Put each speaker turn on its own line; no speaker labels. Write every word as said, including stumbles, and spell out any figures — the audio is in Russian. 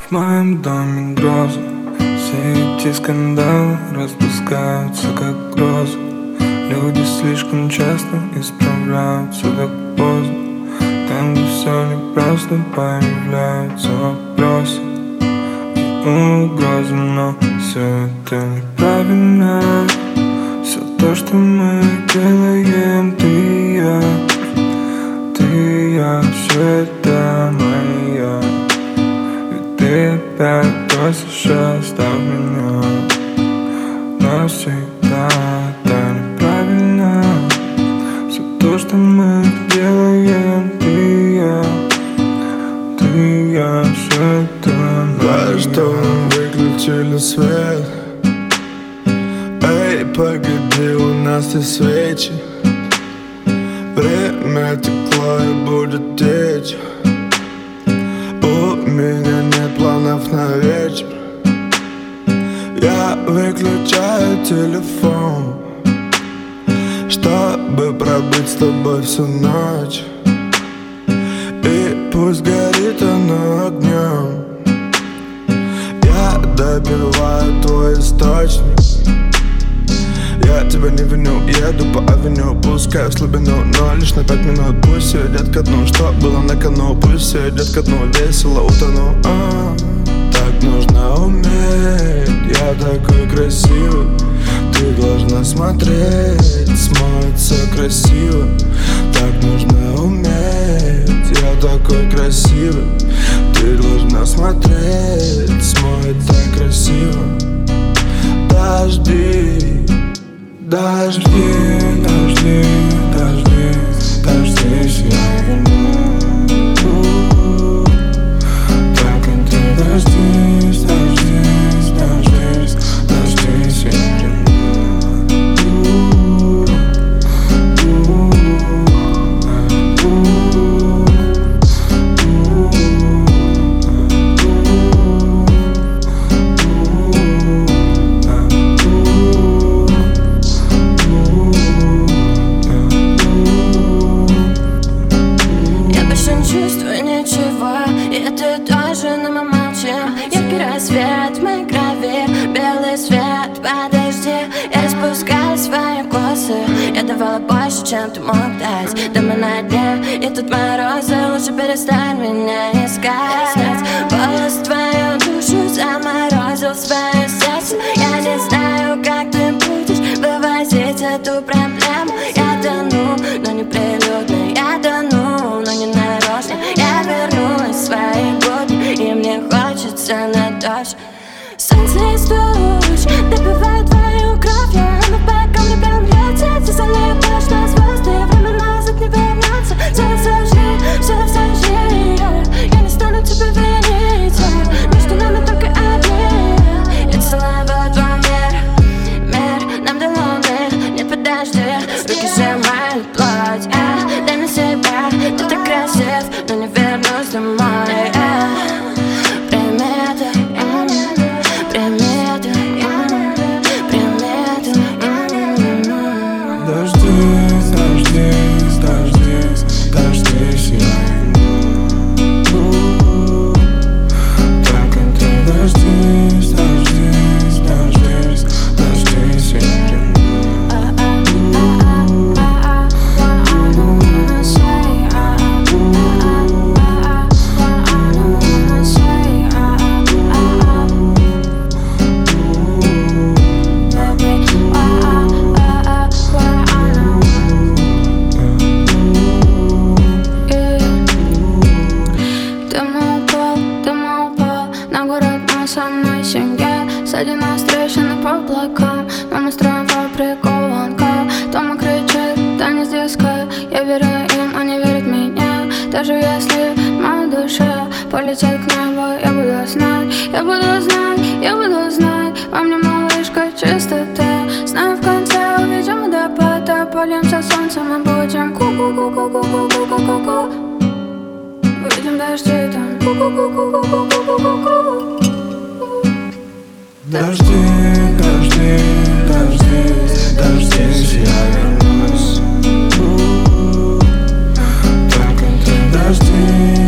В моем доме грозы, все эти скандалы распускаются как грозы. Люди слишком часто исправляются так поздно. Там, где все непросто, появляются вопросы и угрозы. Но все это неправильно. Все то, что мы делаем, ты и я, ты и я, все это моя. Ведь ты опять просишь, оставь меня навсегда. Это неправильно. Все то, что мы делаем, ты и я, ты и я, все это моя.
За что нам выключили свет? Эй, погоди, у нас есть свечи. Время текло и будет течь. У меня нет планов на вечер. Я выключаю телефон, чтобы пробыть с тобой всю ночь. И пусть горит оно огнем. Я добиваю твой источник. Я тебя не виню, еду по авеню, пускаю в слабину, но лишь на пять минут. Пусть все идет ко дну, что было на кону. Пусть все идет ко дну, весело утону. а, Так нужно уметь, я такой красивый. Ты должна смотреть, смоется красиво. Так нужно уметь, я такой красивый. Ты должна смотреть, смоет так красиво. Дожди, дожди,
Дожди, дожди, дождись, я верну. Так и ты дождись, дождись, дождись, дождись, я верну.
Яркий рассвет в моей крови, белый свет, подожди. Я распускаю свои косы. Я давала больше, чем ты мог дать. Да мы на дне, и тут морозы. Лучше перестань меня искать. Волос твою душу заморозил свое сердце. Я не знаю, как ты будешь вывозить эту проблему. Я тону, но не прилюдно. Я тону, но не нарочно. Я вернулась в свои годы, и мне хочется на дождь. Солнце из туч добивает твою кровь. Я на бэком любим льется. Ты залей дождь на звезды. Время назад не вернется. Все сожги, все сожги. Я не стану тебя винить. Между нами только одни. Я целовала твой мир, мир нам до луны. Нет, подожди, руки сжимают плоть. Дай мне себя, ты так красив, но не вернусь домой.
Дождись, дождись, дождись, дождись, я верну. Так и ты дождись, дождись, дождись, дождись, я верну.
Со мной семья, сзади нас трещины по облакам. Но мы строим фабрику ланка. Тома кричит, танец диска. Я верю им, они верят в меня. Даже если в моей душе полетит к небу, я буду знать, я буду знать, я буду знать. Во мне малышка чистоты. Знаю, в конце увидим водопад. Польемся солнцем и будем ку-ку-ку-ку-ку-ку-ку-ку-ку. Увидим дожди там ку-ку-ку-ку-ку-ку-ку-ку.
Дожди, дожди, дождись, дождись, я вернусь. Так и ты дождись.